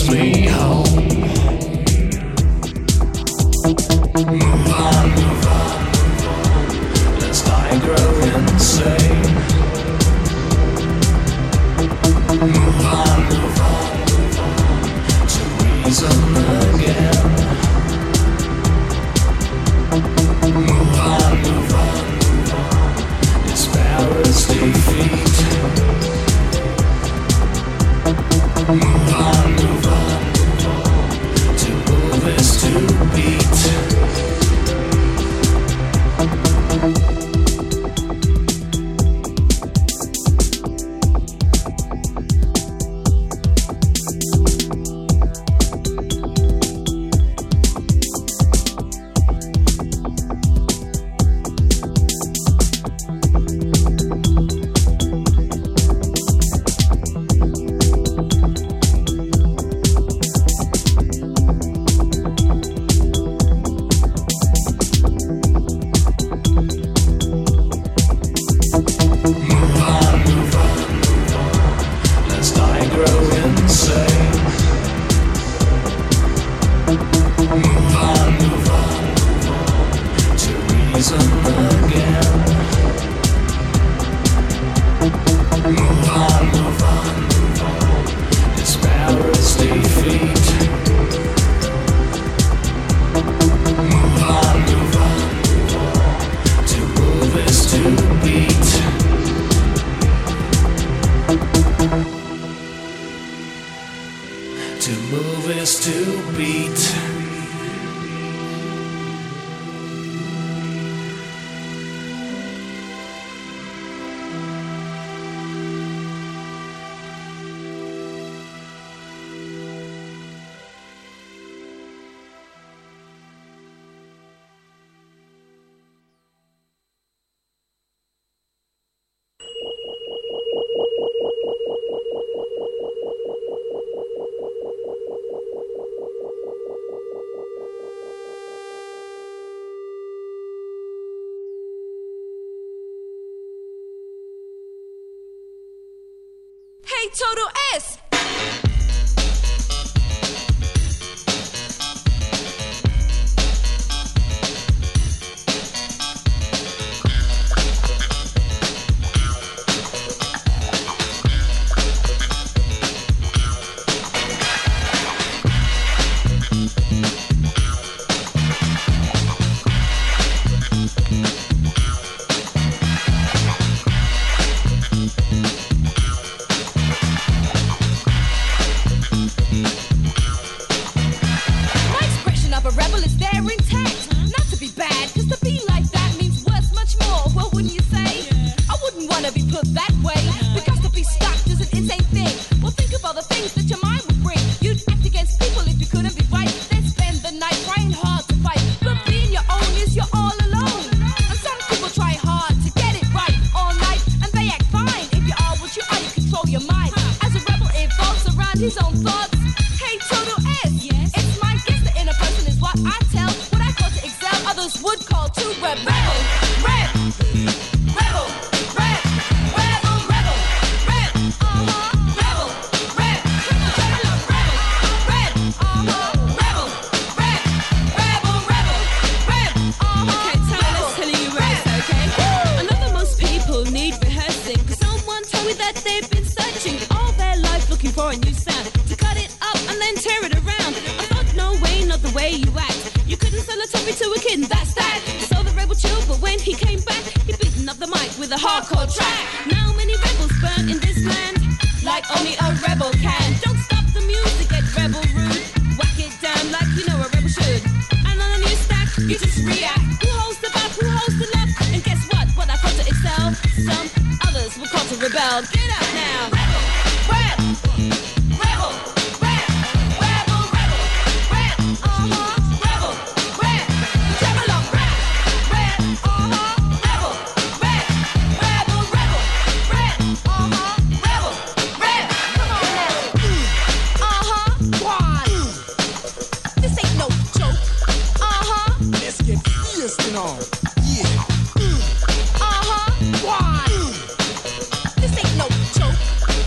me home. Move on, move on, move on, lest I grow insane. Move on, move on, move on, to reason again. Move on, move on, move on, despair is defeat. Move on, move on, move on, to move is to beat. Total S. This ain't no joke.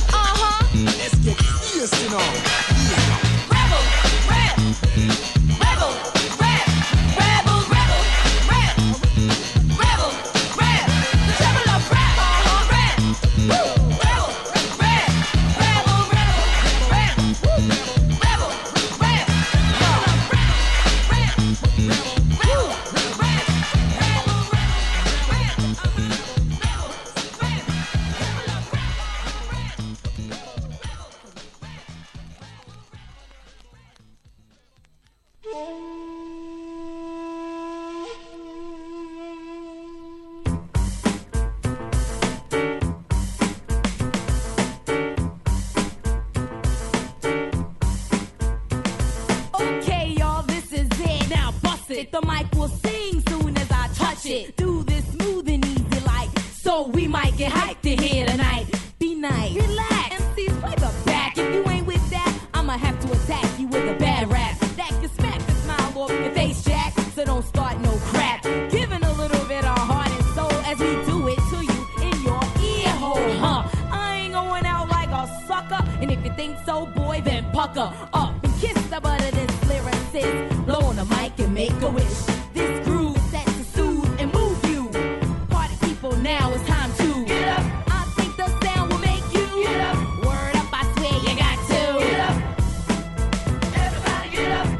it. The mic will sing soon as I touch it. Do this smooth and easy like, so we might get hyped in here tonight. Be nice, relax, MCs play the back. If you ain't with that, I'ma have to attack you with a bad rap that can smack the smile off your face, Jack. So don't start no crap. Giving a little bit of heart and soul as we do it to you in your ear hole, huh? I ain't going out like a sucker, and if you think so, boy, then pucker up and kiss the butt of this lyricist. Blow on the mic and make a wish. This groove is set to soothe and move you. Party people, now it's time to get up. I think the sound will make you get up. Word up, I swear you got to get up. Everybody get up.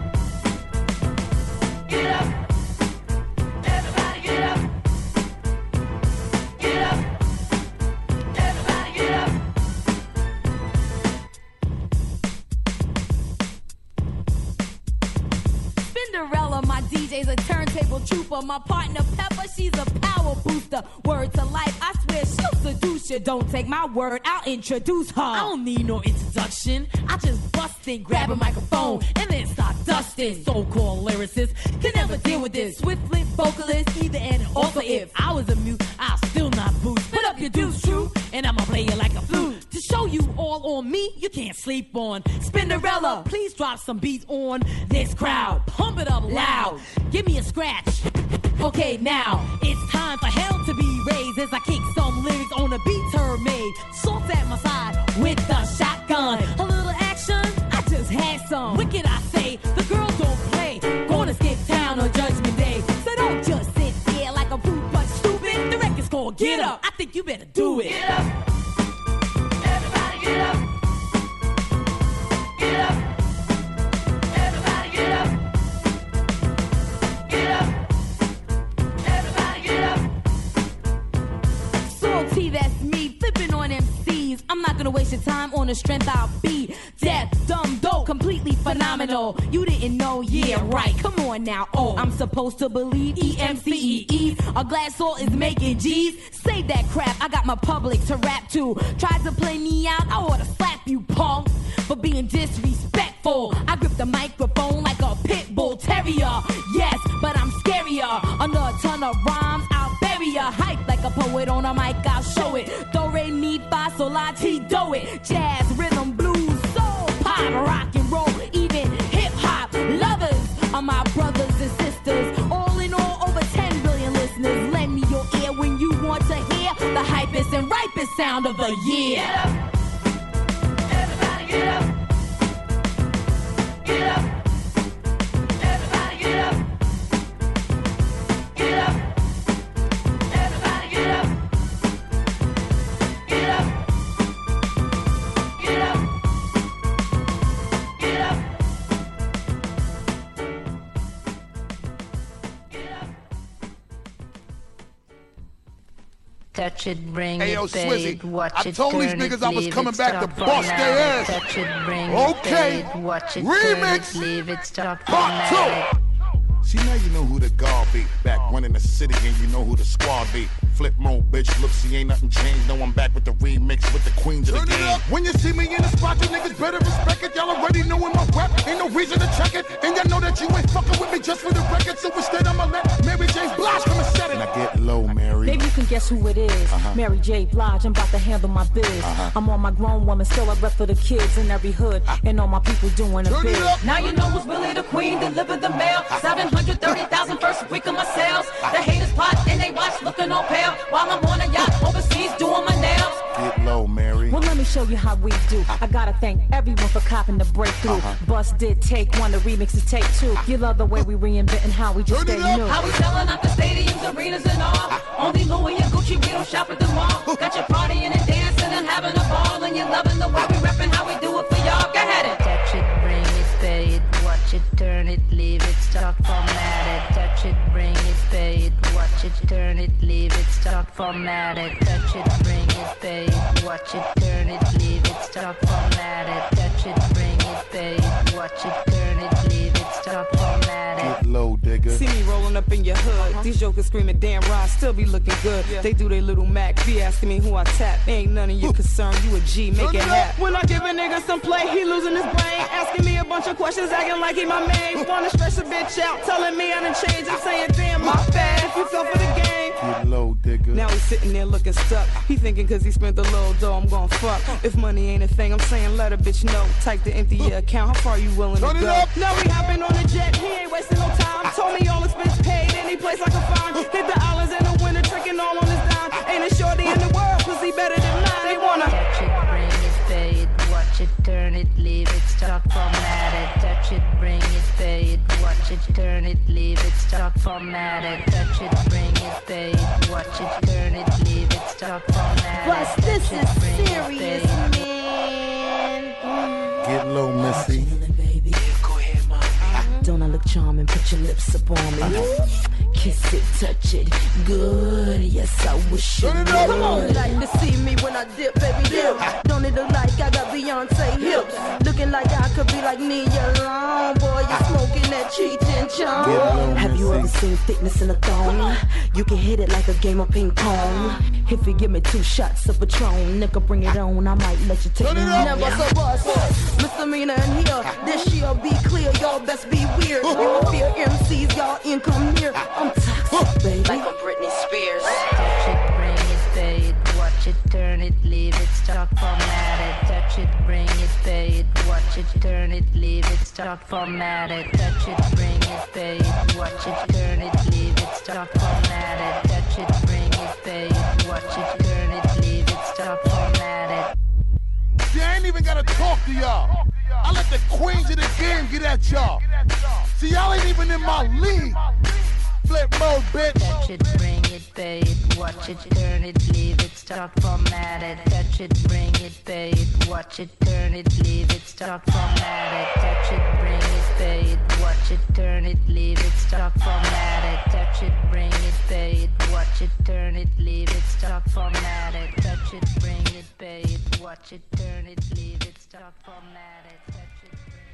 Get up. Everybody get up. Get up. Everybody get up. Cinderella, my DJ's a turntable trooper. My partner Pepper, she's a power booster. Word to life, I swear she'll seduce you. Don't take my word, I'll introduce her. I don't need no introduction. I just bust in, grab a microphone, and then start dusting. So-called lyricists can never deal with this. Swiftly vocalist, either and also if I was a mute, I'll still not boost. Put up your deuce, true, and I'ma play you like a flute. To show you all on me, you can't sleep on. Spinderella, please drop some beats on this crowd. Pump it up loud. Give me a scratch. Okay, now it's time for hell to be raised as I kick some lyrics on a beat turn made. Salt at my side with the shotgun. A little action, I just had some. Wicked, I say, the girls don't play. Gonna skip town on Judgment Day. So don't just sit there like a fruit punch stupid. The record's called Get Up. I think you better do it. Get up. Everybody get up. Get up. Everybody get up. Get up. Everybody get up. Salty, that's me, flipping on MCs. I'm not gonna waste your time on the strength I'll be. Deaf, dumb, dope, completely phenomenal. You didn't know, yeah, right. Come on now. Oh, I'm supposed to believe EMCEE. A glass salt is making G's. Save that crap, I got my public to rap to. Tried to play me out, I oughta slap you, punk, for being disrespectful. I grip the microphone like a pit bull terrier. Yes, but I'm scarier. Under a ton of rhymes, I'll bury ya. Hype like a poet on a mic, I'll show it. Do, re, mi, fa, sol, la, ti, do it. Jazz, rhythm, blues, soul, pop, rock and roll, even hip hop. Lovers are my brothers and sisters. All in all, over 10 billion listeners. Lend me your ear when you want to hear the hypest and ripest sound of the year. Get up. Everybody get up. Get up. Everybody get up. Get up. Everybody get up. Get up. Get up. Get up. Touch it, bring Hey, yo, it, pay Swizzy, it, watch I it, told these turn niggas it, I was leave coming it, back to stop for bust now. their ass. Touch it, bring Okay. it, pay it, watch it, Remix. turn it, leave it, stop for Part now. 2. See, now you know who the guard be. Back running the city and you know who the squad be. Flip mode, bitch. Look, see, ain't nothing changed. No, I'm back with the remix with the queens of the game. When you see me in the spot, you niggas better respect it. Y'all already knowin' my rap. Ain't no reason to check it. And y'all know that you ain't fucking with me just for the record. So instead, I'ma let Mary J. Blige come and set it. Now get low, Mary. Maybe you can guess who it is. Mary J. Blige, I'm about to handle my biz. I'm on my grown woman, still I rep for the kids in every hood. And all my people doing a bid. Now you know who's really the queen, deliver the mail. 730,000 first week of my sales. The haters plot and they watch looking all pale. While I'm on a yacht overseas doing my nails. Get low, Mary. Well, let me show you how we do. I gotta thank everyone for copping the breakthrough. Bust did take one, the remix is take two. You love the way we reinventing how we just stay new. How we selling out the stadiums, arenas and all. Only Louis and Gucci, we don't shop at the mall. Got you partying and dancing and having a ball. And you're loving the way we repping how we do it for y'all. Go ahead and Touch it, bring it, pay it, watch it, turn it, leave it, stop formatted. Touch it, bring it, pay it, watch it, turn it, leave it, stop formatted. Touch it, bring it, pay it, watch it, turn it, leave it, stop formatted. Touch it, bring it, pay it, watch it, turn it, leave it, stop formatted. Get low, digger. See me rolling up in your hood, These jokers screaming, damn, Ron still be looking good. They do their little Mac, be asking me who I tap. Ain't none of your concern, you a G, make it happen. When I give a nigga some play, he losing his brain. Asking me a bunch of questions, acting like he my main. Wanna stress a bitch out, telling me I done changed. I'm saying, damn, my bad, if you fell for the game. Get low, digger. Now he's sitting there looking stuck. He thinking cause he spent the little dough, I'm gon' fuck. If money ain't a thing, I'm saying let a bitch know. Type to empty your account, how far you willing to go? Now we hopping on the jet, he ain't wasting no time. Told me all expense paid, any place I can find. Hit the islands in the winter, tricking all on his dime. Ain't a shorty in the world, pussy better than mine. They wanna touch it, bring it, pay it, watch it, turn it, leave it, stop, format it. Touch it, bring it, pay it, watch it, turn it, leave it, stop, format it. Touch it, bring it, pay it, watch it, turn it, leave it, stop, format it. Plus, this is serious, man. Get low, Missy. Don't I look charming? Put your lips up on me. Kiss it, touch it, good. Yes, I wish you would. Come on, like to see me when I dip, baby dip. Don't it look like I got Beyonce hips? Looking like I could be like Nia Long. Boy, you smoking that Cheech and Chong. Have you ever seen thickness in a thong? You can hit it like a game of ping pong. If you give me 2 shots of Patron, nigga, bring it on. I might let you take me home. Never so bust, misdemeanor in here. This year be clear, y'all best be weird. You fear MCs, y'all income near. I'm toxic, baby, like I'm Britney Spears. Touch it, bring it, pay it, watch it, turn it, leave it, stop, format it. Touch it, bring it, pay it, watch it, turn it, leave it, stop, format it. Touch it, bring it, pay it, watch it, turn it, leave it, stop, format it. Touch it, bring it, pay it, watch it, turn it, leave it, stop, format it. See, I ain't even gotta talk to y'all. I let the queens of the game get at y'all. See, y'all ain't even in my league. Flip mode, bitch. Touch it, bring it, pay it, watch it, turn it, leave it, stop, format it. Touch it, bring it, pay it, watch it, turn it, leave it, stop, format it. Touch it, bring it, pay it, watch it, turn it, leave it, stop, format it. Touch it, bring it, pay it, watch it, turn it, leave it, stop, format it. Touch it, bring it, pay it, watch it, turn it, leave it, stop, format it. Touch it, bring it.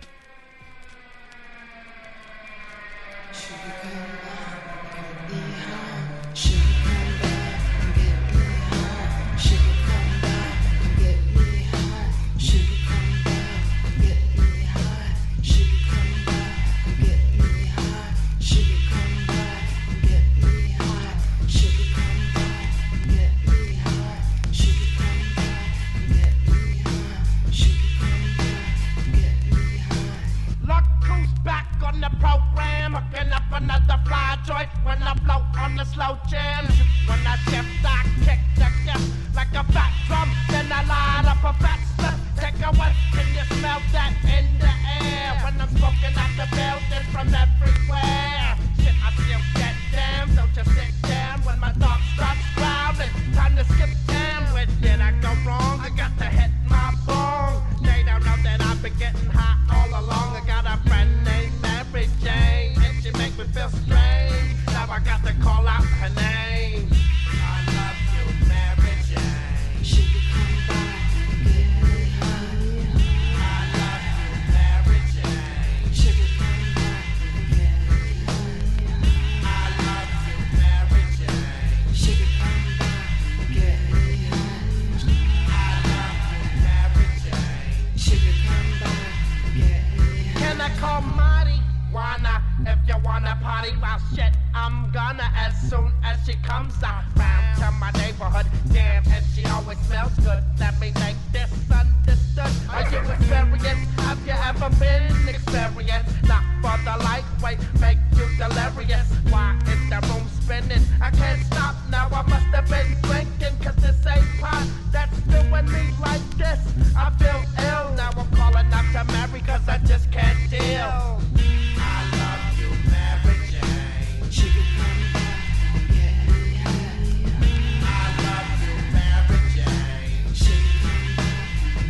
On the program, hooking up another fly joint when I blow on the slow jam. When I shift, I kick the gift like a fat drum. Then I light up a fat slip. Take a whiff, can you smell that in the air? When I'm smoking out the building from everywhere. Shit, I feel that damn. Don't you sit down when my dog starts growling. Time to skip town. Where did I go wrong? I got to hit my bone. They don't know that I've been getting hot all along. I got a friend named Mary Jane, and she make me feel strange. Now I got to call out her name. I love you, Mary Jane. She can come by, get me high. I love you, Mary Jane. She can come by, get me high. I love you, Mary Jane. She can come by, get me high. I love you, Mary Jane. She can come by, get me high. Can I call Marty? Wanna, if you wanna party, well shit, I'm gonna as soon as she comes around to my neighborhood. Damn, and she always smells good. Let me make this understood. Are you experienced? Have you ever been experienced? Not for the lightweight, make you delirious. Why is the room spinning? I can't stop now, I must have been drinking. Cause this ain't pot that's doing me like this. I feel ill, now I'm calling out to Mary cause I just can't deal. I love you, Mary Jane. She can come back, get me high. I love you, Mary Jane. She can come back,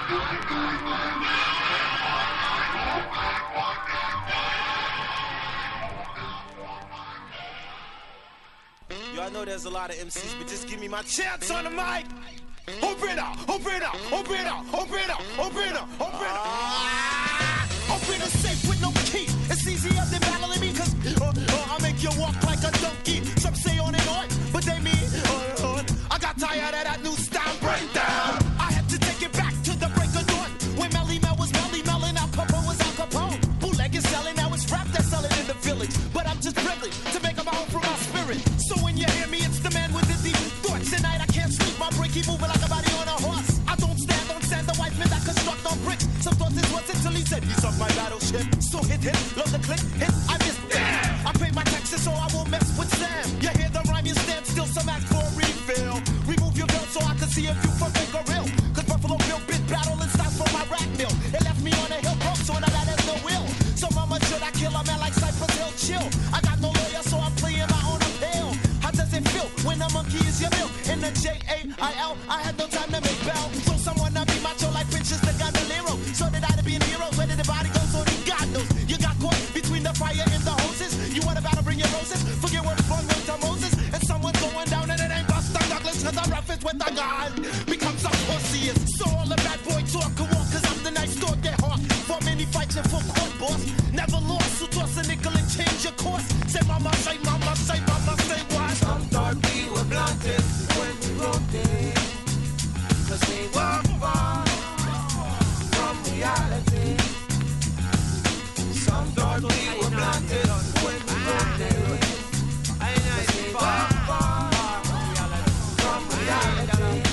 Yo, I know there's a lot of MCs, but just give me my chance on the mic. Open up, open up, open up, open up, open up, open up. Open a safe with no key. It's easier than battling me, cause I make you walk like a donkey. Some say on and on, but they mean on. I got tired of that new style breakdown. I had to take it back to the break of dawn. When Melly Mel was Melly Mel and Al Capone was Al Capone. Bootleg is selling, now it's rap that's selling in the village. But I'm just privileged to make them home from my spirit. So when you hear me, it's the man with the deep thoughts. Tonight I can't sleep, my brain keep moving like a body on a horse. I don't stand, the white man that construct on bricks. Some thought this was it till he said he sucked my battleship. So hit, love the click, hit, I miss, damn. I pay my taxes so I won't mess with Sam. You hear the rhyme, you stand still, some ask for a refill. Remove your belt so I can see if you for fake or real. Cause Buffalo Bill bit battle and stops from my rap mill. It left me on a hill broke, so now that has no will. So mama, should I kill a man like Cypress Hill? Chill, I got no lawyer, so I'm playing my own appeal. How does it feel when a monkey is your meal? In the J-A-I-L, I had no time to make bell. So someone to be macho like Princess the Gondolero. So did I to be a hero, where did the body go? So only God knows. You got caught between the fire and the hoses. You want about to bring your roses? Forget what's fun with to Moses. And someone's going down and it ain't Buster Douglas. Cause the roughest with the gun becomes a pussy. So all the bad boy talk can walk, cause I'm the nice dog that hawk. For many fights and for court boss. Never lost, so toss a nickel and change your course. Say mama, say mama, say mama, say what? Some thought we were blunted when we wrote it. Cause we were far from reality. Some thought we were blunted when we wrote it. Cause we were far from reality.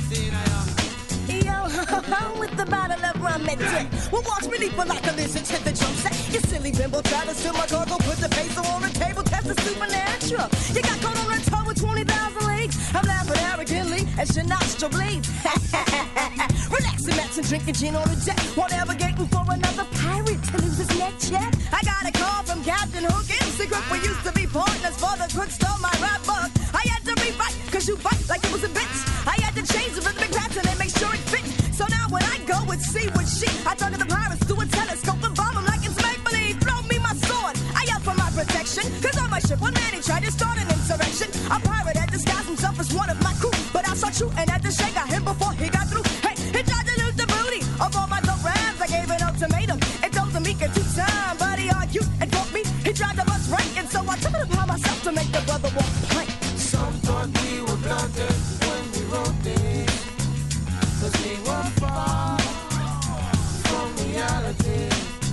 Yo, with the bottle of rum and dick. Well, watch me leap like a lizard to the drum set. You silly bimbo, try to steal my cargo, put the peso on the table, test the supernatural. You got caught on the toe with 20,000 leagues. I'm laughing arrogantly as your nostril bleeds. Relaxing, maxing, drinking gin on the jet. While navigating for another pirate to lose his neck check. I got a call from Captain Hook in secret. We used to be partners for the crook stole my rap book. I had to rewrite, cause you bite like it was a bitch. I had to change the rhythmic pattern and make sure it fit. So now when I go and see what she, I turn to the pirates through a telescope and bomb them like it's make-believe. Throw me my sword, I yell for my protection. Cause on my ship, one man he tried to start an insurrection. A pirate had disguised himself as one of my crew. But I saw true and had to shake out him before he got through. Hey, he tried to loot the booty of all my dope rams. I gave an ultimatum and told him he could do time. But he argued and fought me, he tried to bust rank. And so I took it upon myself to make the brother walk plank. Some thought we were blunted when we wrote this. Cause we were far from reality.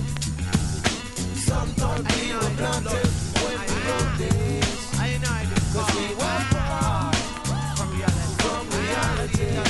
Some thought we were blunted when we wrote this. Cause we were far from reality.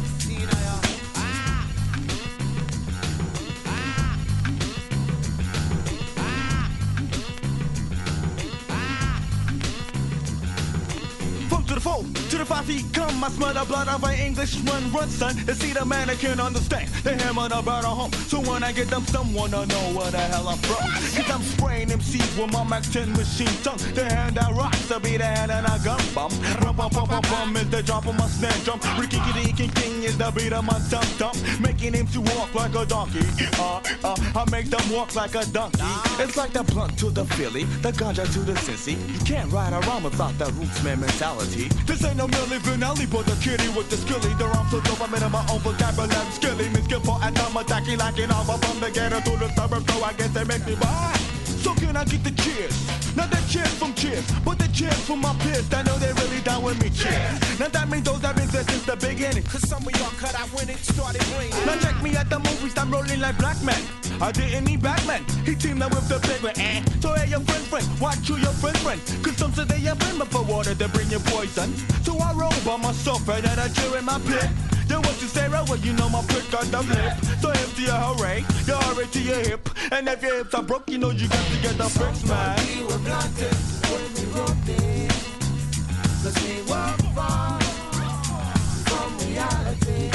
To the foe, to the 5 feet come. I smell the blood of an Englishman run, son. And see the man I can understand. They hammer the bird on home. So when I get them, someone to know where the hell I'm from. Cause I'm spraying MCs with my Mac 10 machine tongue. The hand that rocks to be the hand and I gun bum. Rum bum bum bum bum is the drop of my snare drum. Ricky king is the beat of my dum dum. Making him to walk like a donkey. I make them walk like a donkey. It's like the blunt to the Philly, the ganja to the Cincy. You can't ride around without that rootsman mentality. This ain't no Milli Vanilli, but the kitty with the skilly. The rhymes so dope, I'm in my own vocabulary. Skilly, me skillful at time attacking like an alpha from the ghetto to the suburb. So I guess they make me buy. So can I get the cheers? Not the cheers from cheers, but the cheers from my peers that know they really down with me. Cheers. Now that means those have been there since the beginning. Cause some of y'all cut out when it started raining. Now check me at the movies, I'm rolling like black man. I didn't need Batman, he teamed up with the big one. So hey your friend, watch who your friend. Cause some say they have been for water, they bring you poison. So I roll by myself right at a cheer in my pit. Then what you say, right? Well, you know my prick got the lip. So hip to your hooray, you hurry to your hip. And if your hips are broke, you know you got to get the fix, man. We were blunted when we wrote this. Cause we were far from reality.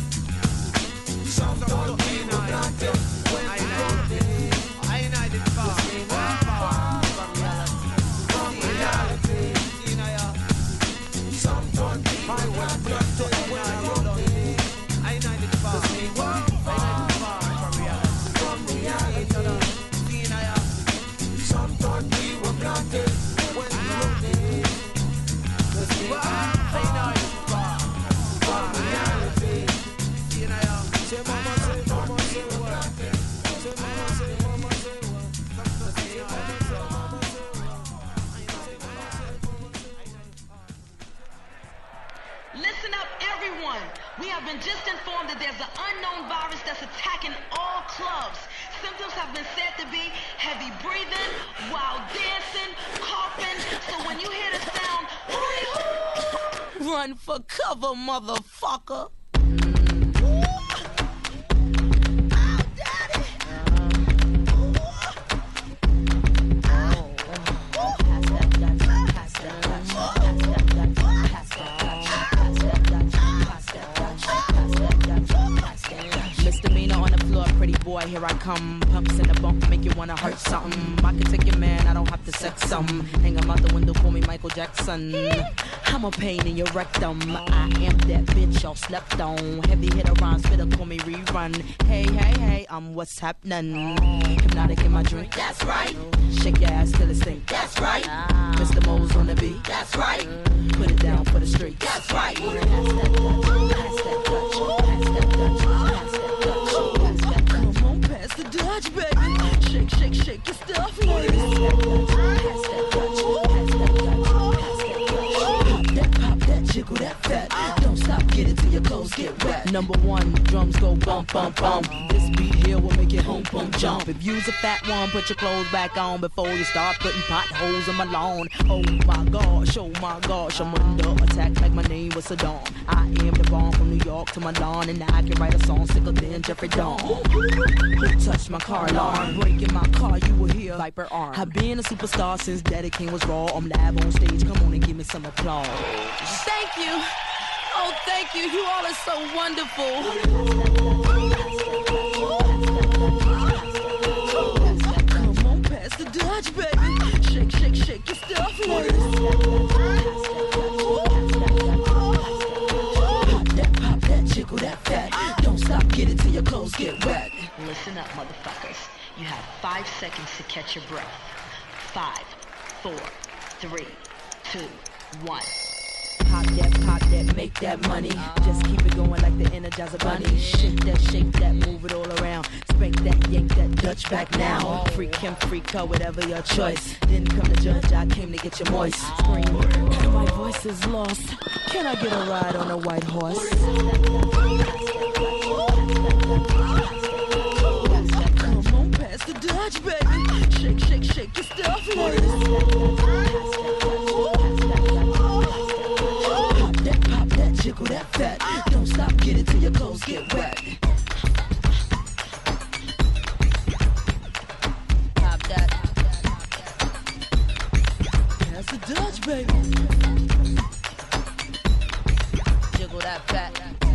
Some thought we were blunted when we wrote this. Cause we were far from reality. Some thought we were blunted when we wrote this. Cause we were informed that there's an unknown virus that's attacking all clubs. Symptoms have been said to be heavy breathing, wild dancing, coughing. So when you hear the sound, hooty-hoo, run for cover, motherfucker. Boy, here I come, pumps in the bump, make you wanna hurt something. I can take your man, I don't have to sex some. Hang him out the window, call me Michael Jackson. I'm a pain in your rectum. I am that bitch y'all slept on. Heavy hitter rhyme, spitter, call me rerun. Hey, hey, hey, I'm what's happening. Hypnotic in my drink, that's right. Shake your ass till it stink, that's right. Mr. Mo's on the beat, that's right. Put it down for the street, that's right. Pass that Dutch, pass that Dutch, pass that Dutch, pass that Dutch. Pass the Dutch, baby. Shake, shake, shake your stuff, ladies. Pass that Dutch, pass that Dutch, pass that Dutch. Pop that, jiggle that fat. Don't stop, get it till your clothes get wet. Number one, drums go bump, bump, bump. This beat here will make it home, bump, jump. If you's a fat one, put your clothes back on before you start putting potholes in my lawn. Oh my gosh, I'm under attack like my name was Saddam. I am the bomb from New York to Milan, and I can write a song sicker than Jeffrey Dawn. Who touched my car alarm? Breaking my car, you will hear Viper arm. I've been a superstar since Daddy King was raw. I'm live on stage, come on and give me some applause. Thank you. Oh, thank you. You all are so wonderful. Come on, pass the Dutch, baby. Shake, shake, shake your stuff, ladies. Pop that, jiggle that fat. Don't stop, get it till your clothes get wet. Listen up, motherfuckers. You have 5 seconds to catch your breath. 5, 4, 3, 2, 1. Pop that, make that money. Just keep it going like the Energizer Bunny. Shake that, move it all around. Spank that, yank that Dutch back now. Freak him, freak her, whatever your choice. Didn't come to judge, I came to get you moist. Scream, my voice is lost. Can I get a ride on a white horse? Come on, pass the Dutch, baby. Shake, shake, shake your stuff, ladies. Jiggle that fat. Don't stop, get it till your clothes get wet. Pop that. That's the Dutch, baby. Jiggle that fat.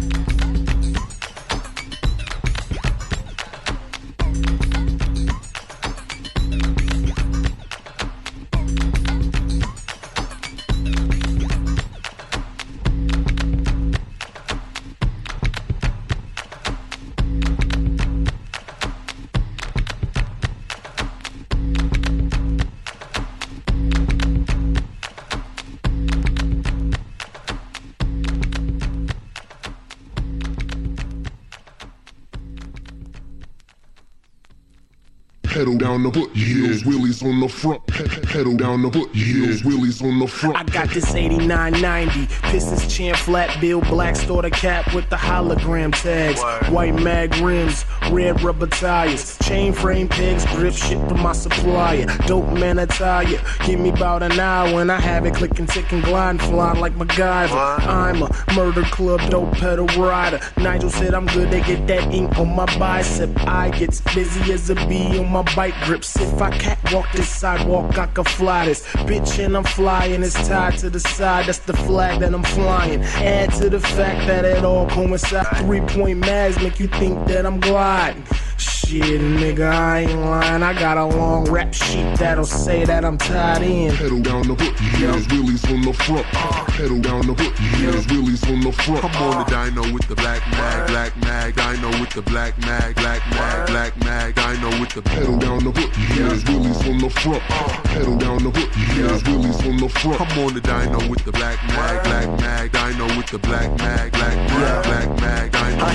Pedal down the foot, heels, wheelies on the front. Pedal down the foot, heels, wheelies on the front. I got this 8990, Pistons chin, flat bill, black starter cap with the hologram tags. White mag rims, red rubber tires, chain frame pegs, grip shit to my supplier. Dope man attire, give me about an hour and I have it clicking, ticking, gliding, flying like MacGyver. I'm a murder club, dope pedal rider. Nigel said I'm good, they get that ink on my bicep. I get busy as a bee on my bike grips. If I catwalk this sidewalk, I can fly this bitch and I'm flying. It's tied to the side, that's the flag that I'm flying. Add to the fact that it all coincides. 3-point mags make you think that I'm gliding. Shit, nigga, I ain't lying. I got a long rap sheet that'll say that I'm tied in. Pedal down the foot, heels, wheelies on the front. Pedal down the foot, heels, wheelies on the front. I'm on the dyno with the black mag, dyno with the black mag, dyno with the pedal down the foot, heels, wheelies on the front. Pedal down the foot, heels, wheelies on the front. I'm on the dyno with the black mag, dyno with the black mag, dyno with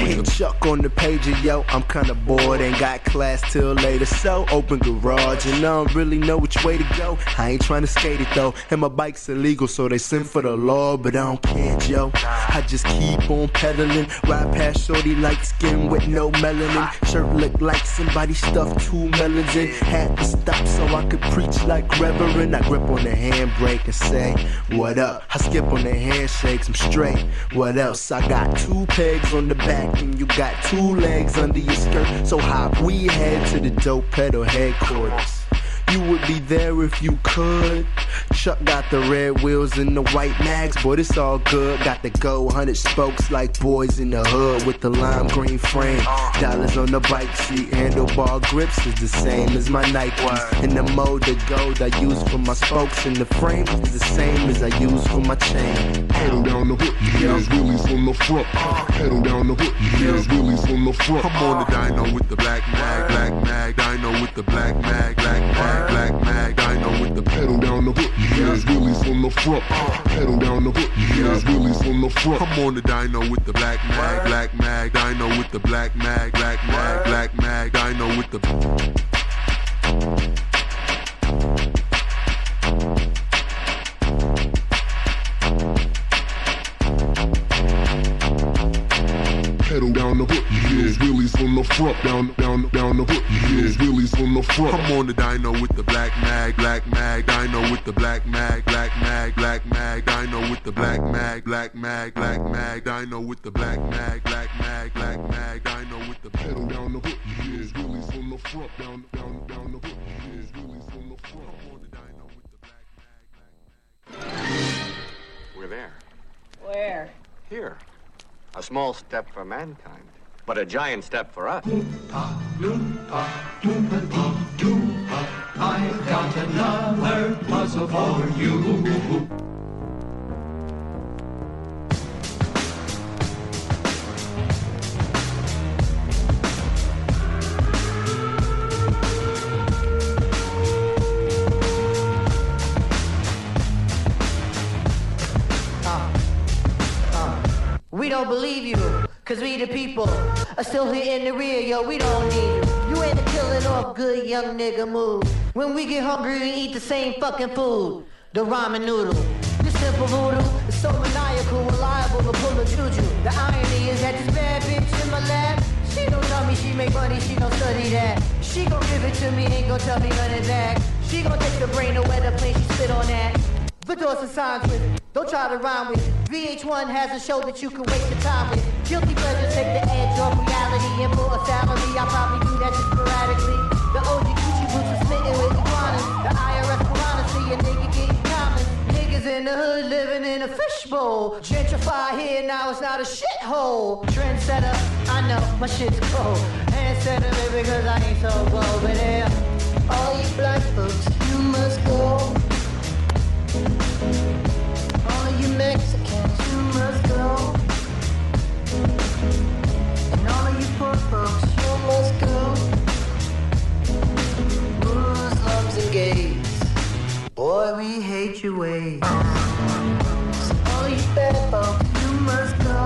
Hit Chuck on the pager, yo, I'm kinda bored, ain't got class till later. So open garage and I don't really know which way to go. I ain't trying to skate it though, and my bike's illegal, so they send for the law, but I don't care, yo. I just keep on pedaling, ride past shorty light skin with no melanin. Shirt look like somebody stuffed 2 melons in. Had to stop so I could preach like Reverend. I grip on the handbrake and say, what up? I skip on the handshakes, I'm straight. What else? I got 2 pegs on the back and you got 2 legs under your skirt. So hop, we head to the Dope Pedal headquarters. You would be there if you could. Chuck got the red wheels and the white mags, but it's all good. Got the go 100 spokes like boys in the hood with the lime green frame. Dollars on the bike seat, handlebar grips is the same as my Nikes. And the mode of gold I use for my spokes and the frame is the same as I use for my chain. Pedal down the hood, there's wheelies on the front. Pedal down the hood, there's wheelies on the front. I'm on the dyno with the black mag, dyno with the black mag, black mag, dyno with the pedal down the hood, there's wheelies on the front. Pedal down the hood, there's wheelies on the front. I'm on the dyno with the black mag, dyno with the black mag, dyno with the pedal down the hood, there's wheelies on the front, down the hood, there's wheelies on the front. I'm on the dyno with the black mag, dyno with the black mag, dyno with the black mag, dyno with the black mag, dyno with the pedal down the hood, there's wheelies on the front, down the hood, there's wheelies on the front. I'm on the dyno with the black mag. We're there. Where? Here. A small step for mankind, but a giant step for us. I've got another puzzle for you. We don't believe you, cause we the people are still here in the rear, yo, we don't need you. You ain't a killing off good young nigga move. When we get hungry, we eat the same fucking food, the ramen noodle. This simple voodoo is so maniacal, reliable to pull a juju. The irony is that this bad bitch in my lap, she don't tell me she make money, she don't study that. She gon' give it to me, ain't gon' tell me none of that. She gon' take the brain to where the plane, she spit on that. Put those and signs with it. Don't try to rhyme with it. VH1 has a show that you can waste your time with. Guilty pleasures take the edge off reality. And for a salary, I probably do that just sporadically. The OG Gucci boots are smitten with iguanas. The IRS piranha see a nigga getting common. Niggas in the hood living in a fishbowl. Gentrify here, now it's not a shithole. Trendsetter, I know, my shit's cold. Handsetter, because I ain't so bold. But yeah, all you black folks, you must go. All you Mexicans, you must go. And all you poor folks, you must go. Muslims and gays, boy, we hate your ways. So all you bad folks, you must go.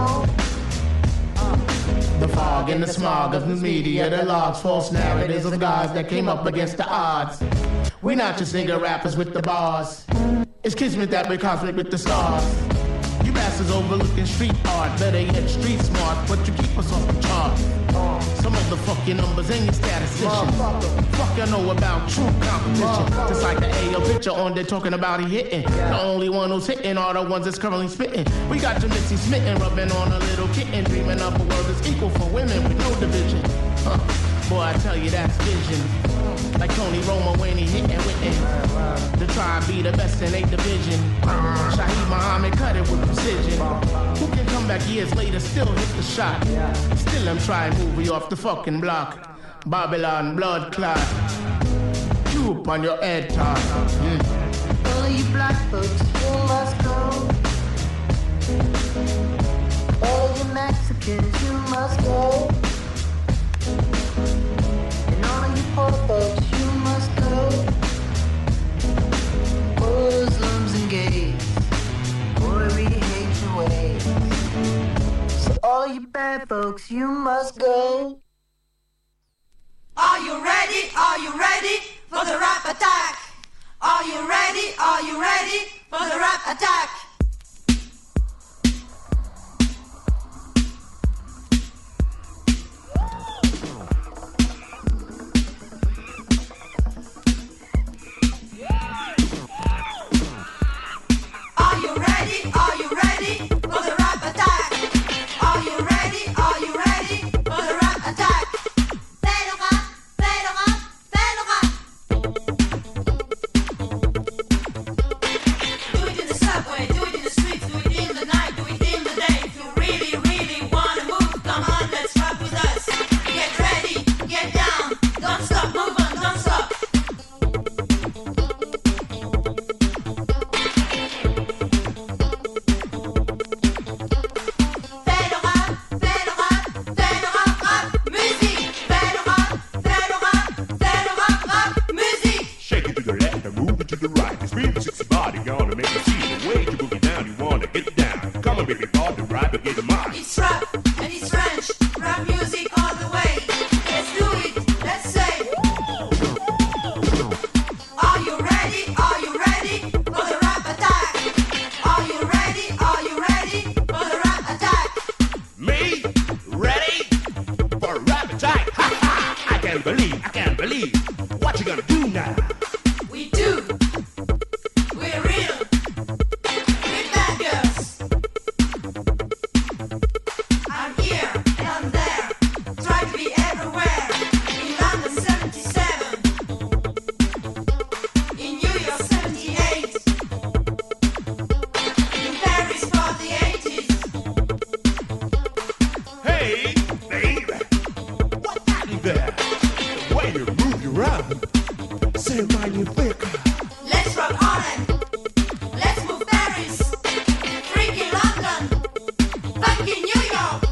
The fog and the smog of the media that logs false narratives of gods that came up against the odds. We not just nigga rappers with the bars. It's kismet that we're cosmic with the stars. You bastards overlooking street art, better yet street smart, but you keep us off the chart. Some of the fucking numbers ain't your statisticians. Fuck you know about true competition. Just like the AO picture on there talking about he hitting. The only one who's hitting are the ones that's currently spitting. We got your Mitzi smitten, rubbing on a little kitten, dreaming up a world that's equal for women with no division. Boy, I tell you that's vision. Like Tony Romo when he hitting with it. To try and be the best in 8 division. Shaheed Muhammad cut it with precision. Who can come back years later, still hit the shot? Still I'm trying to move you off the fucking block. Babylon blood clot. You up on your head top. All you black folks, you must go. All you Mexicans, you must go. And all you poor folks, you must go. Muslims and gays, boy, we hate your ways. So all you bad right, folks, you must go. Are you ready? Are you ready for the rap attack? Are you ready? Are you ready for the rap attack? Are you ready? Are you ready for the rap attack? Are you ready? Are you ready for the rap attack? Fais le rap, fais le rap, fais le rap. Do it in the subway, do it in the streets, do it in the night, do it in the day. If you really, really wanna move, come on, let's rap with us. Get ready, get down, don't stop, move on, don't stop. Fais le rap, fais le rap, fais le rap, rap, musique. Fais le rap, fais le rap, fais le rap, rap, musique. Shake it to the left and move it to the right. This really sexy body gonna make you see the way you boogie down. You wanna get down. Come on, baby, ball the ride, but get the mind. It's rap and it's French, rap music all the way. Let's do it, let's say. Are you ready? Are you ready for the rap attack? Are you ready? Are you ready for the rap attack? Me? Ready? For a rap attack? Ha ha! I can't believe. What you gonna do now? We do. We're real. We're bad girls. I'm here and I'm there. Try to be everywhere. In London 77. In New York 78. In Paris for the 80s. Hey, baby, what's happening there? The way you move you around. Say magnifique. Let's rock Holland. Let's move Paris. Freaky London. Funky New York.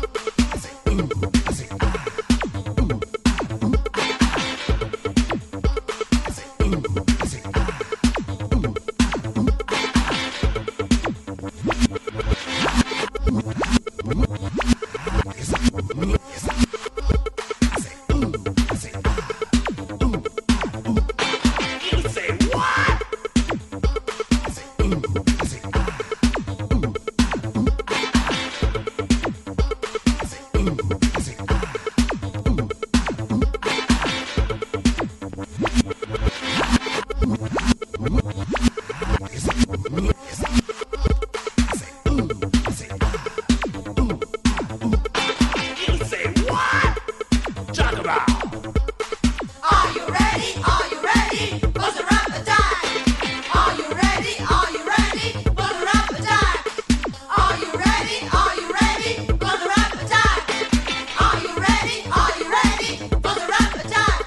You say what? You say what? Talk about. Are you ready? Are you ready for the rap attack? Are you ready? Are you ready for the rap attack? Are you ready? Are you ready for the rap attack? Are you ready? Are you ready for the rap attack?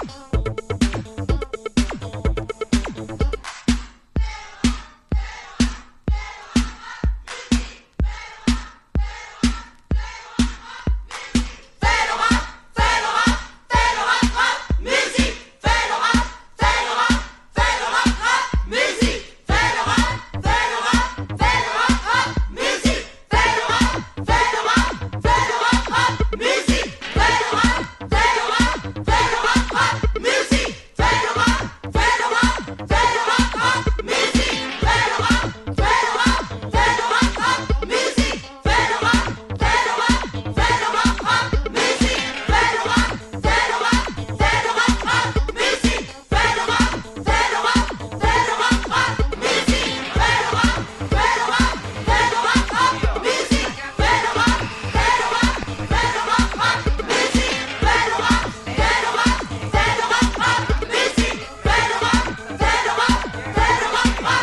Fais le rap, fais le rap, fais le rap, rap, musique. Fais le rap, fais le rap, fais le rap, rap, musique. Fais le rap, fais le rap, fais le rap, rap, musique. Fais le rap, fais le rap, fais le rap, rap, musique. Fais le rap, fais le rap, fais le rap, rap, musique. Fais le rap, fais le rap, fais le rap, rap, musique. Fais le rap, fais le rap, fais le rap, rap, musique. Fais le rap, fais le rap, fais le rap, rap, musique. Fais le rap, fais le rap, fais le rap, rap, musique. Fais le rap, fais le rap, fais le rap, rap, musique. Fais le rap, fais le rap, fais le rap, rap, musique. Fais le rap, fais le rap, fais le rap, rap, musique. Fais le rap, fais le rap, fais le rap, rap, musique. Fais le rap, fais le rap, fais le rap, rap.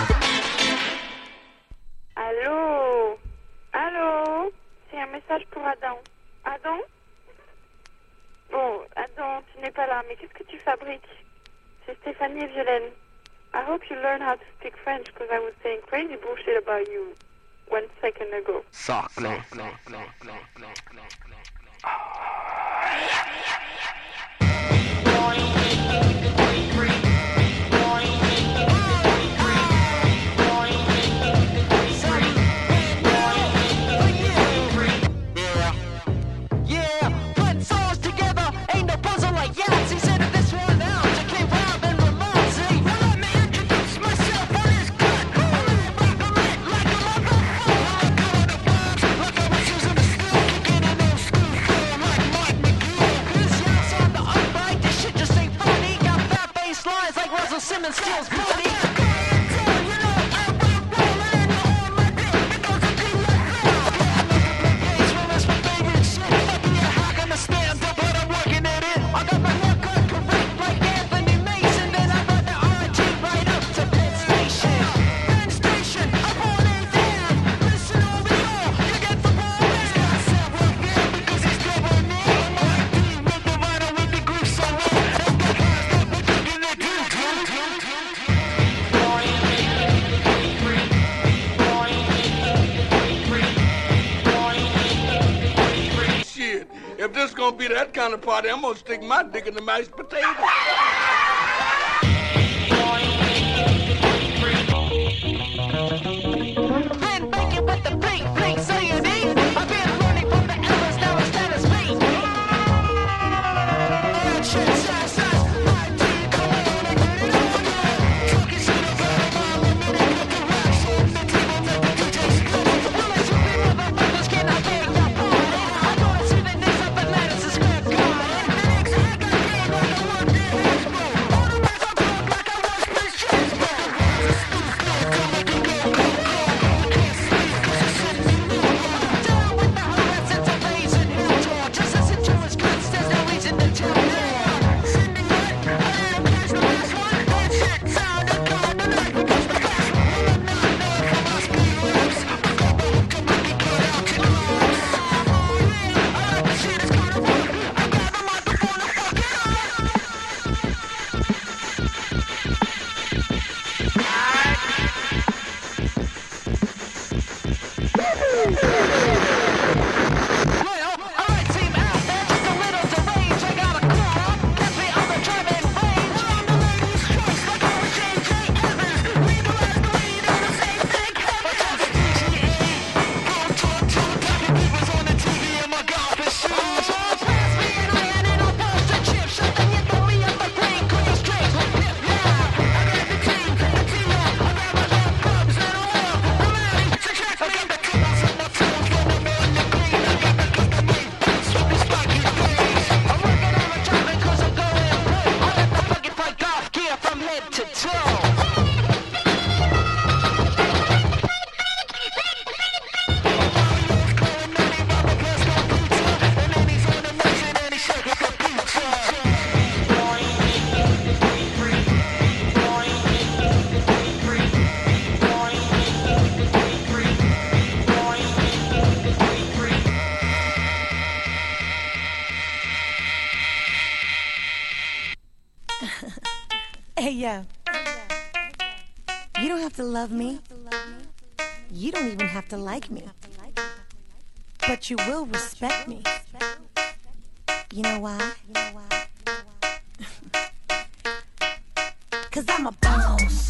Allô? Allô? C'est un message pour Adam. Adam? Bon, Adam, tu n'es pas là, mais qu'est-ce que tu fabriques? C'est Stéphanie et Violaine. I hope you learn how to speak French because I was saying crazy bullshit about you 1 second ago. Sacré. women steals money. Stand up, but I'm working it in. I got my record correct like Anthony Mason. Then I run the R&G right up to Penn Station. Penn Station, I'm on it down. Listen over y'all, you get the ball back. Got several again because he's double me. My team with the vinyl with the groove so low. And the guys that were digging the groove. Shit, if this gonna be that kind of party, I'm gonna stick my dick in the mashed potato. Been baking with the blink, blink, so you need. I've been learning from the elders, now it's status me. Shit, size, my team, come on and get it on, yeah. Talking shit about my limited with the rap, so the table make the DJs go. Well, as you be motherfuckers, can I get that party? I know it's even this up at Madison Square Garden. The next I got game like I worked in Expo. All the ways I talk like I was Chris Jasper. Come and go, go, go, go. Can't sleep 'cause it's shit me low. Down with the harassment of raising hell talk. Just listen to his cuts, there's no reason to tell more. Sending what? I didn't catch the last one. That shit sounded kinda nice because the last one will not know if I must be loose. But go back and make it cut out to lose. Oh yeah, I like the shit, it's kinda rough. I grab the microphone and fuck it up. Well, alright, team out there, just a little deranged. I got a call, catch me on the driving range. I'm the ladies' choice, like I was J.J. Evans. Legalize the weed in the same thing. But just a PGA, don't talk to the copy papers on the TV in my golfing shoes. Pass me an iron and I'll bust a chip. Shut the hip on me up the brain, call you straight. Hip now, I got the team up. I got my left clubs and all. I'm ready to check me. I got the killers on my toes when I'm in the green. I got the custom-made boots with these spiky blades. I'm working on the driving 'cause I'm going pro. I let the fucking play golf gear from head to toe. Hey, yo. You don't have to love me. You don't even have to like me. But you will respect me. You know why? 'Cause I'm a boss.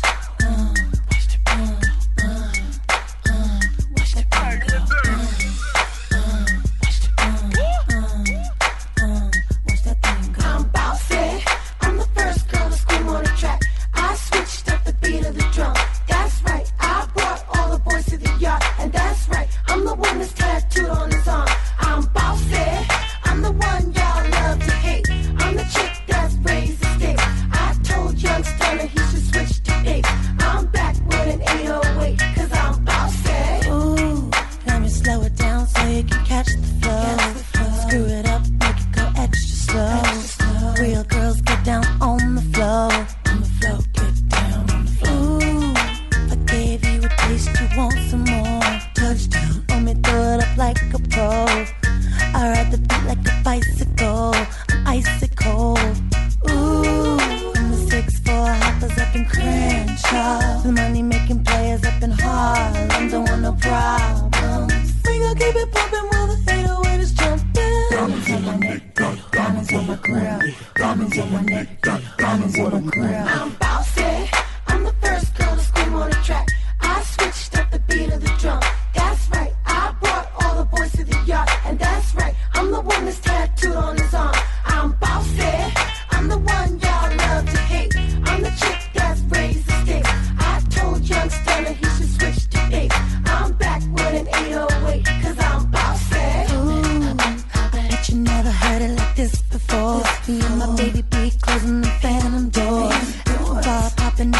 I'm bossy. I'm the first girl to scream on the track. I switched up the beat of the drum. That's right. I brought all the boys to the yard. And that's right. I'm the one that's tattooed on his arm. I'm bossy. I'm the one y'all love to hate. I'm the chick that's raised the stakes. I told young Stunner he should switch to 8. I'm back with an 808. 'Cause I'm bossy. Ooh, let me slow it down so you can catch the flow. Screw it up, make it go extra slow. Real girls get down on the floor. On the floor, get down on the floor. Ooh, I gave you a taste, you want some more. Touchdown, let me throw it up like a pro. I ride the beat like a bicycle. I'm icy cold. Ooh, I'm the 6'4" hoppers up in Crenshaw. The money making players up in Harlem. Don't want no problems. We gon' keep it pumping while the 808 is jumping. Diamonds on my neck, diamonds on my grill. Diamonds on my neck, diamonds on my grill. I'm bossy. I'm the first girl to scream on the track. I switched up the beat of the drum. That's right. I brought all the boys to the yard. And that's right. I'm the one that's tattooed on his arm. I'm bossy. I'm the one y'all love to hate. I'm the chick that's raised the stakes. I told young Stunner he should switch to 8. I'm back with an 808. 'Cause I'm bossy. Ooh, I bet you never heard it like this before. Me and my baby be closing the phantom doors. Bar popping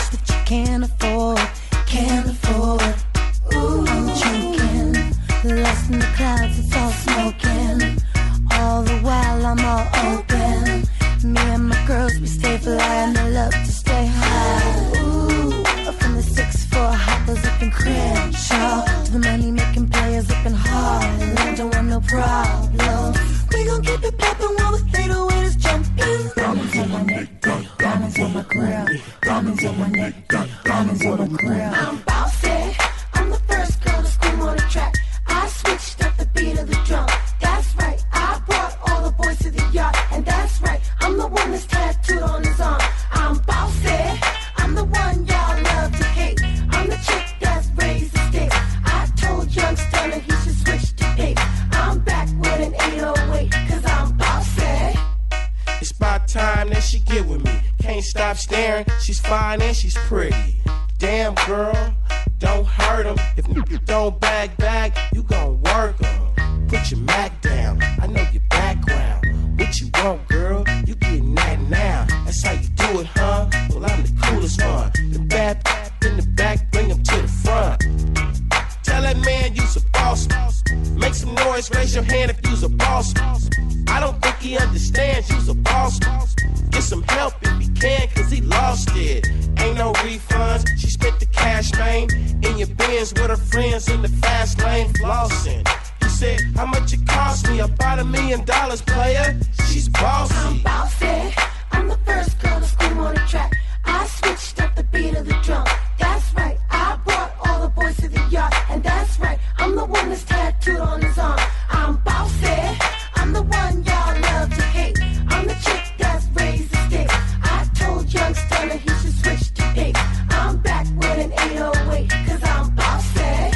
open. Me and my girls, we stay fly and I love to stay high. Ooh, from the 6'4" hoppers up in Crenshaw to the money making players up in Harlem. Don't want no problems. We gon' keep it poppin' while the 808 is jumping. Diamonds on my neck, diamonds on my grill, diamonds on my neck, diamonds on my grill. I'm bossy. I'm the first girl to scream on the track. I switched up the beat of the drum. That's right. I brought all the boys to the yacht, and that's right. I'm the one that's tattooed on his arm. I'm bossy. I'm the one y'all love to hate. I'm the chick that's raised the stakes. I told young Stunner he should switch to tape. I'm back with an 808, cause I'm bossy. It's about time that she get with me. Can't stop staring. She's fine and she's pretty. Damn girl, don't hurt him. If you don't bag, you gon' work him. Put your Mac down. I know your background. What you want, girl? You getting that now. That's how you do it, huh? Well, I'm the coolest one. The bad in the back, bring him to the front. Tell that man you's a boss. Make some noise, raise your hand if you's a boss. I don't think he understands you's a boss. Get some help if he can, cause he lost it. Ain't no refunds, she spent the cash, man. In your Benz with her friends in the fast lane, flossing. He said, how much it cost me? About $1 million, player. She's bossy. I'm bossy. I'm the first girl to scream on the track. I switched up the beat of the drum. That's right. I brought all the boys to the yacht, and that's right. I'm the one that's tattooed on his arm. I'm bossy. I'm the one y'all love to hate. I'm the chick that's raised the stakes. I told young Stunner he should switch to tape. I'm back with an 808, cause I'm bossy.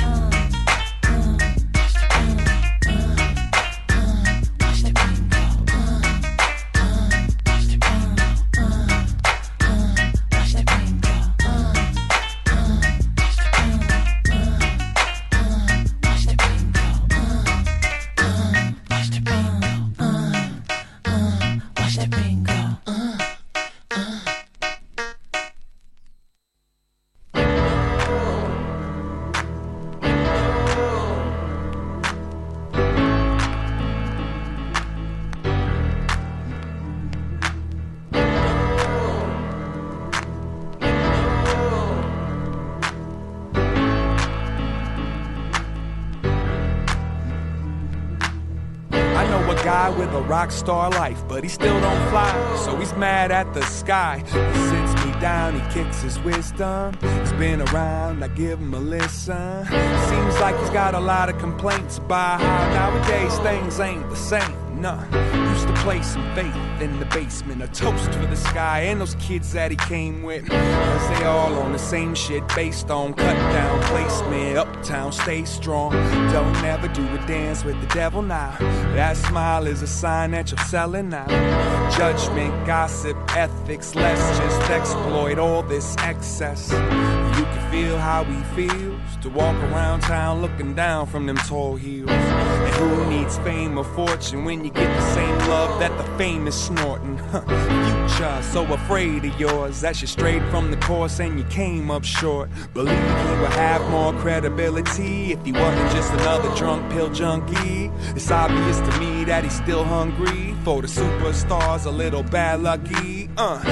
With a rock star life, but he still don't fly, so he's mad at the sky. He sits me down, he kicks his wisdom. He's been around, I give him a listen. Seems like he's got a lot of complaints about how nowadays things ain't the same. Nah, used to play some faith in the basement, a toast for the sky and those kids that he came with. Cause they all on the same shit based on cut down placement. Uptown, stay strong, don't ever do a dance with the devil now. That smile is a sign that you're selling out. Judgment, gossip, ethics, let's just exploit all this excess. You can feel how he feels to walk around town looking down from them tall heels. And who needs fame or fortune when you get the same love that the fame is snorting? Future, so afraid of yours that you strayed from the course and you came up short. Believe he would have more credibility if he wasn't just another drunk pill junkie. It's obvious to me that he's still hungry for the superstars, a little bad lucky.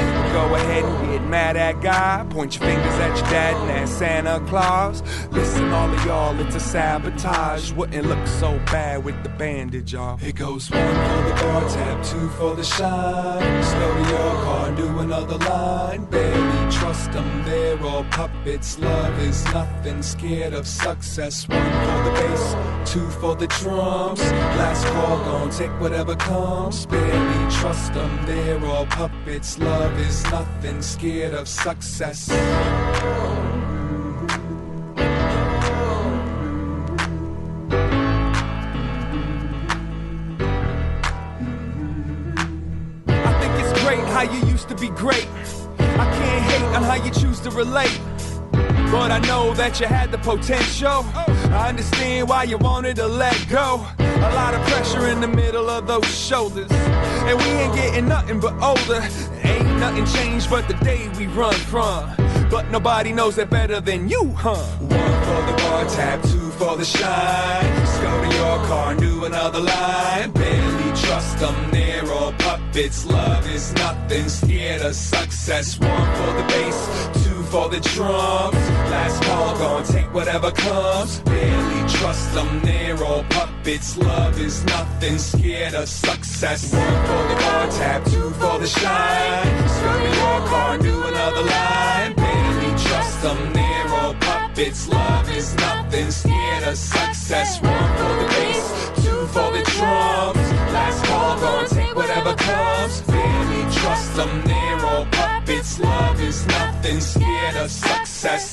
Go ahead and get mad at God, point your fingers at your dad and at Santa Claus. Listen, all of y'all, it's a sabotage. Wouldn't look so bad with the bandage off. It goes 1 for the bar tab, 2 for the shine. Slow to your car, do another line. Barely trust them, they're all puppets. Love is nothing, scared of success. 1 for the bass, 2 for the drums. Last call, gon' take whatever comes. Barely trust them, they're all puppets. Love is nothing, scared of success. How you used to be great. I can't hate on how you choose to relate, but I know that you had the potential. I understand why you wanted to let go. A lot of pressure in the middle of those shoulders, and we ain't getting nothing but older. Ain't nothing changed but the day we run from, but nobody knows that better than you, huh? 1 for the bar tab, 2 for the shine. Just go to your car and do another line. Barely trust them, they're all puppets. puppets. Love is nothing, scared of success. One for the bass, two for the drums. Last call, gonna take whatever comes. Barely trust them, they're all puppets. Love is nothing, scared of success. One for the bar tab, two for the shine. Spell me your car, do another line. Barely trust them, they're all puppets. Love is nothing, scared of success. One for the bass, two for the drums. Last call, gonna take whatever comes. Barely trust them, they're all puppets. Love is nothing, scared of success.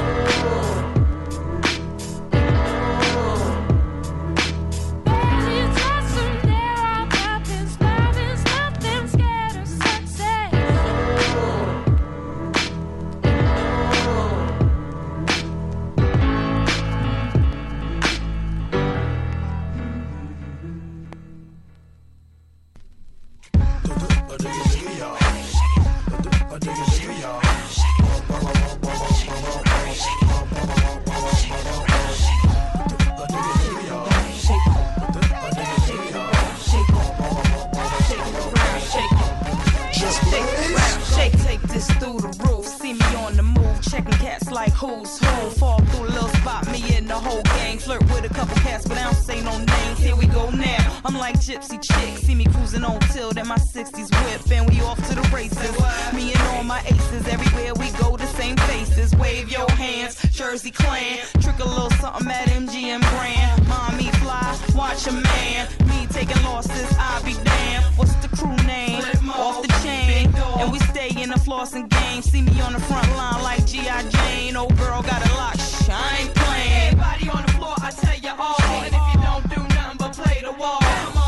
Gypsy chick, see me cruising on tilt in my 60s whip, and we off to the races. Me and all my aces, everywhere we go, the same faces. Wave your hands, Jersey Clan, trick a little something at MGM Grand. Mommy fly, watch a man. Me taking losses, I be damned. What's the crew name? Off the chain, and we stay in the flossing game. See me on the front line like G.I. Jane. Old girl got a lock, I ain't playing. Everybody on the floor, I tell you all, and if you don't do nothing but play the wall.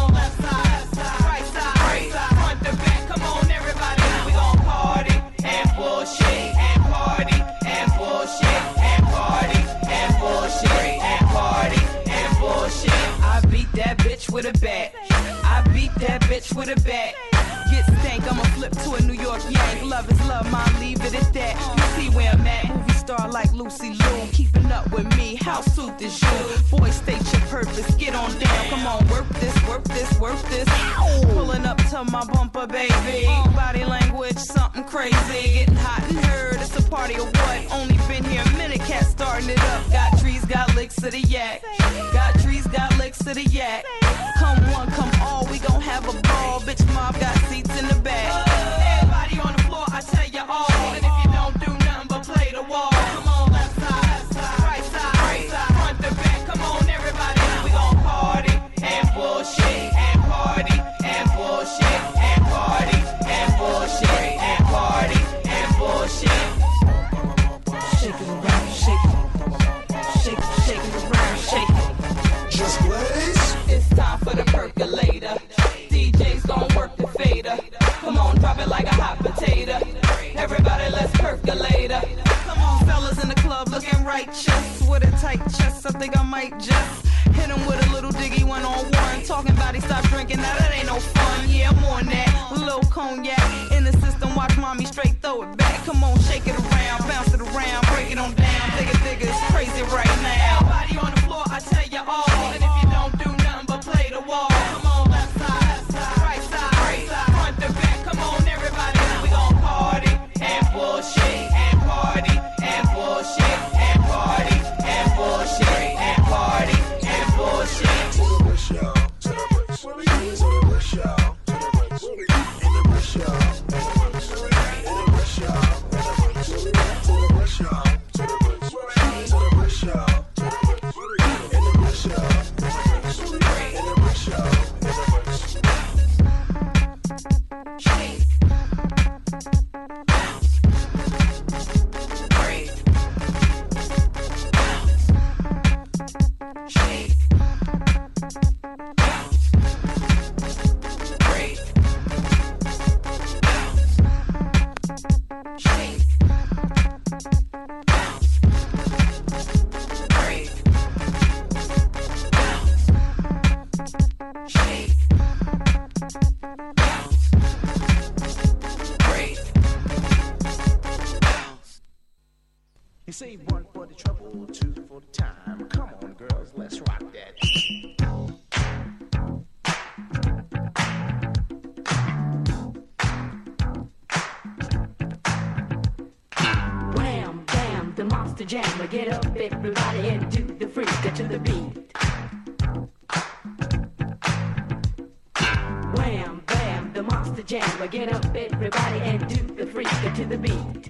With a bat, I beat that bitch with a bat. Get stank, I'ma flip to a New York Yank. Love is love, mom, leave it at that. You see where I'm at, movie star like Lucy Liu. Keeping up with me, how suit is you? Boy, state your purpose, get on down. Come on, work this, work this, work this. Pulling up to my bumper, baby. Body language, something crazy. Getting hot and heard, it's a party of what? Only been here a minute, cat starting it up. Got trees, got licks of the yak. Got trees, got licks of the yak. Come one, come all, we gon' have a ball. Bitch, mob got seats in the back. Everybody on the floor, I tell you all. And if you don't do nothing but play the wall, come on, left side, right side, front to back. Come on, everybody, we gon' party and bullshit and party and bullshit and party and bullshit and party and bullshit. Shake it around, shake it, shake it, shake it around, shake it. Just blaze. It's time for the percolator. DJ's gon' work the fader. Come on, drop it like a hot potato. Everybody, let's percolate her. Come on, fellas in the club looking righteous. With a tight chest, I think I might just hit him with a little diggy one-on-one. Talking about he stopped drinking, now that ain't no fun. Yeah, I'm on that. A little cognac in the system, watch mommy straight throw it back. Come on, shake it around, bounce it around, break it on down. Digga, it's crazy right now. Everybody on the floor, I tell you all. And if you don't do nothing but play the wall, come on, left side, right side, front to back. Come on, everybody, we gon' party and bullshit and party and bullshit and party and bullshit and party and bullshit. To the bush, y'all. To the bush. To the bush, y'all. To the bush. In the bush, y'all. In the bush, y'all. To the bush, y'all. To the bush. To the bush, y'all. To the bush. In the bush, y'all. In the bush, y'all. Shake. Break. Shake. Break. Shake. Break. Shake. Break. You say one for the trouble, two for the time. Come on, girls, let's rock that. monster jammer. Get up, everybody, and do the freak to the beat. Wham, bam, the monster jammer. Get up, everybody, and do the freak to the beat.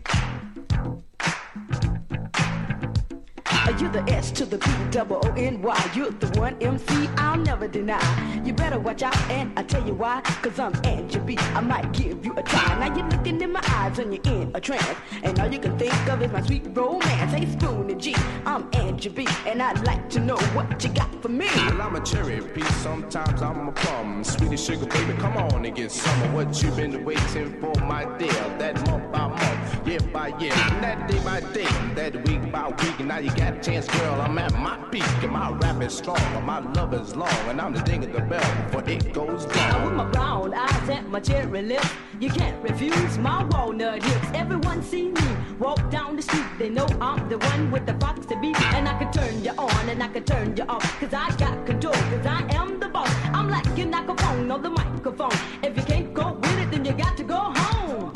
You're the S to the B, double O-N-Y. You're the one MC I'll never deny. You better watch out, and I tell you why. Cause I'm Angie B, I might give you a try. Now you're looking in my eyes and you're in a trance, and all you can think of is my sweet romance. Hey Spoon and G, I'm Angie B, and I'd like to know what you got for me. Well, I'm a cherry piece, sometimes I'm a plum. Sweetie sugar baby, come on and get some of what you've been waiting for, my dear. That month by month, year by year, and that day by day, that week by week, and now you got chance, girl, I'm at my peak, and my rap is strong, and my love is long, and I'm the ding of the bell before it goes down. With my brown eyes and my cherry lips, you can't refuse my walnut hips. Everyone see me walk down the street, they know I'm the one with the foxy beat, and I can turn you on and I can turn you off, cause I got control, cause I am the boss. I'm like your microphone on the microphone. If you can't go with it, then you got to go home.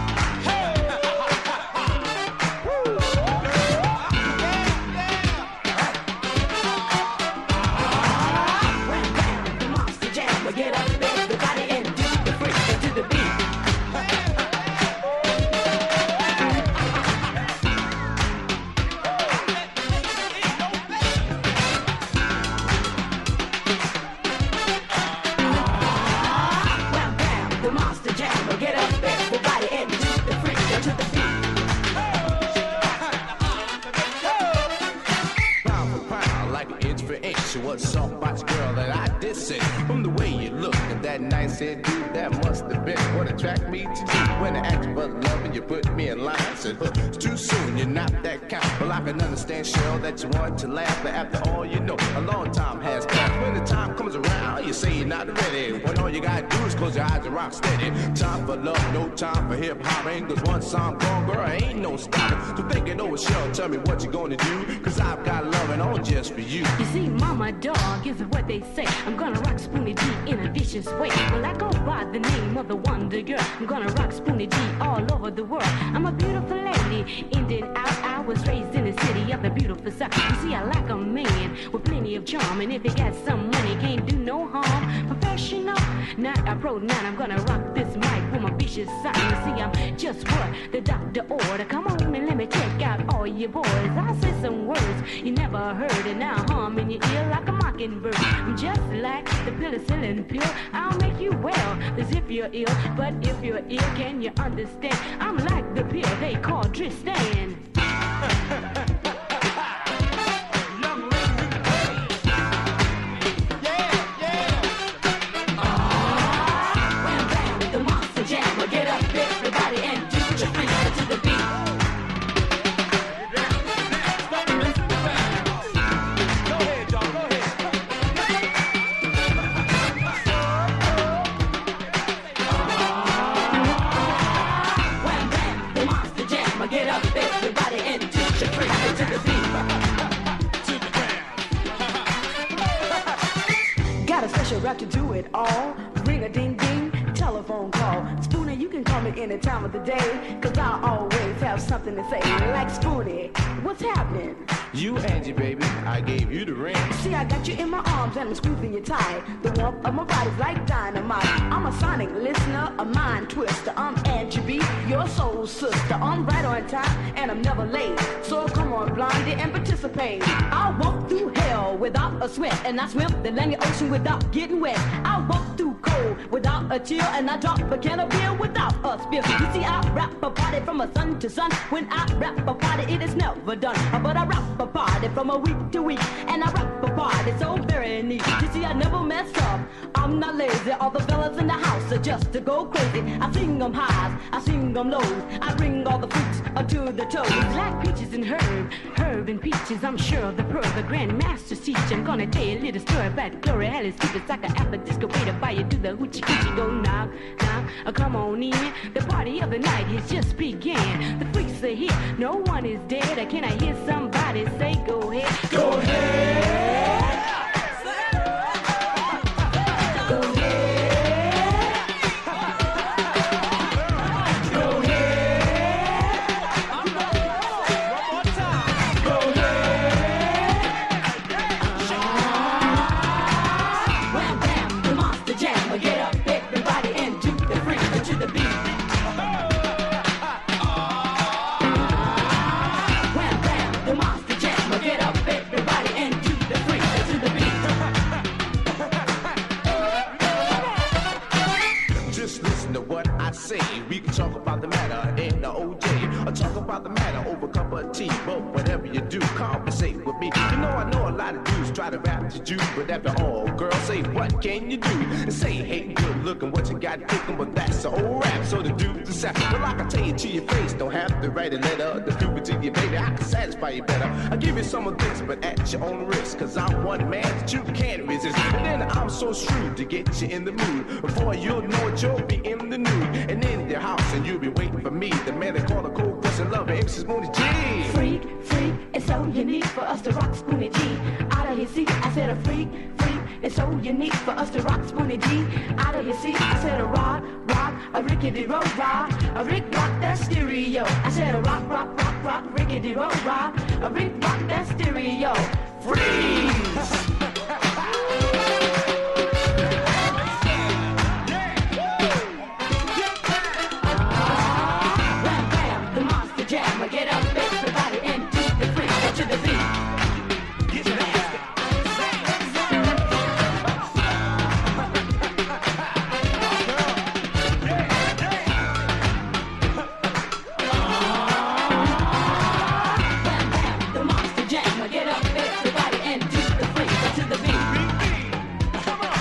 What's up, box girl, that I did say. From the way you look and that nice head dude, that must have been what attracted me to you. When I asked for love and you put me in line, I said, it's too soon, you're not that kind. Well, I can understand, Cheryl, that you want to laugh, but after all you know, a long time has passed. When the time comes around, you say you're not ready. When all you gotta do is close your eyes and rock steady. Time for love, no time for hip-hop. Ain't cause once I'm gone, girl, ain't no stopping. So think it over, Cheryl, tell me what you gonna do, cause I've got loving on just for you. You see, mama dog is what they say. I'm gonna rock Spoonie D in a vicious way. Well, I go by the name of the Wonder Girl. I'm gonna rock Spoonie D all over the world. I'm a beautiful lady, in and out. I was raised in the city of the beautiful South. You see, I like a man with plenty of charm, and if he got some money, can't do no harm. Professional, not a pro. Now I'm gonna rock this mic with my vicious side. You see, I'm just what the doctor ordered. Come on and let me check out all you boys. I say some words you never heard, and now hum in your ear like a mockingbird. I'm just like the penicillin pill. I'll make you well as if you're ill, but if you're ill, can you understand? I'm like the pill they call Tristan. Get up, everybody, and do your freak to the beat. Go ahead, y'all, go ahead. Wham, bam, the monster jammer. Get up, everybody, and do your freak to the beat. Got a special rap to do it all. Ring a ding ding. Telephone call. Spoonie, you can call me any time of the day, cause I always have something to say. Like Spoonie, what's happening? You, Angie, baby, I gave you the ring. See, I got you in my arms and I'm squeezing you tight. The warmth of my body's like dynamite. I'm a sonic listener, a mind twister. I'm Angie B, your soul sister. I'm right on time and I'm never late. So come on, Blondie, and participate. I walk through hell without a sweat, and I swim the Atlantic Ocean without getting wet. I walk through cold without a chill, and I drop a can of beer without a spill. You see, I rap a party from a sun to sun. When I rap a party, it is never done. But I rap a party from a week to week, and I rap a party so very neat. You see, I never mess up. I'm not lazy. All the fellas in the house are just to go crazy. I sing them highs, I sing them lows. I bring all the fruits to the toes. Like peaches and herb and peaches. I'm sure the pearl, the grandmaster's teach. I'm gonna tell you a little story about Gloria Alice. It's like an apple disco way to buy you do the hoochie coochie. Go knock, knock, come on in. The party of the night has just began. The freaks are here, no one is dead. Can I hear somebody say go ahead? Go ahead! Go ahead! Go ahead! One more time! just listen to what I say. We can talk about the matter in the OJ, or talk about the matter over a cup of tea. But whatever you do, conversate with me. You know I know a lot of dudes try to rap to you, but after all, girl, say what can you do? And say, hey, good looking, what you got cooking, but that's the old rap. So the dudes decide. Well, I can tell you to your face, don't have to write a letter. The do it to you, baby, I can satisfy you better. I'll give you some of this, but at your own risk, cause I'm one man that you can't resist. And then I'm so shrewd to get you in the mood. Before you'll know it, you'll be in the nude and in your house, and you'll be waiting for me. The man they call the cold person lover, MC Spoonie G. Freak, freak, it's so unique for us to rock Spoonie G. Out of your seat, I said a freak, freak, it's so unique for us to rock Spoonie G. Out of your seat, I said a rock, rock, a rickety road rock, a Rick rock that stereo. I said a rock, rock, rock, rock, rickety road rock, a Rick rock that stereo. Freeze! Get up, everybody, and do the freak to the beat. Get nasty. The Monster Jam. Get up, everybody, and do the freak to the beat.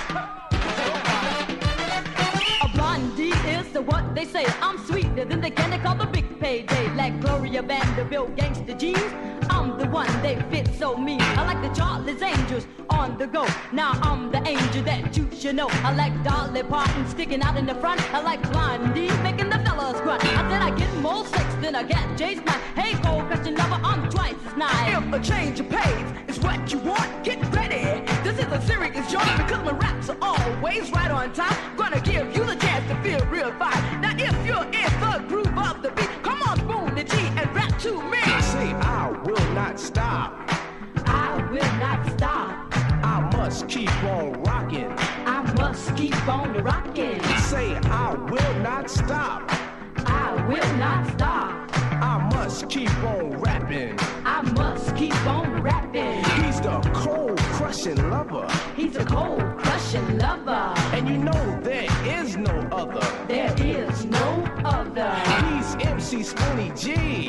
A blondie is the what they say. I'm sweeter than the candy called the big payday. Like Gloria Vanderbilt, Gangsta G's, I'm the one they fit so mean. I like the Charlie's Angels on the go. Now I'm the angel that you should know. I like Dolly Parton sticking out in the front. I like Blondie making the fellas grunt. I said I get more sex than a cat chase night. Hey, cold question lover, I'm twice as nice. If a change of pace is what you want, get ready. This is a serious joint because my raps are always right on time. Gonna give you the chance to feel real fine. Now if you're in the groove of the beat, come on, Spoonie G, and rap to me. Say I will not stop. I will not stop. I must keep on rocking. I must keep on rocking. Say I will not stop. I will not stop. I must keep on rapping. I must keep on rapping. He's the cold crushing lover. He's a cold crushing lover. And you know there is no other. There is no other. He's MC Spoonie G.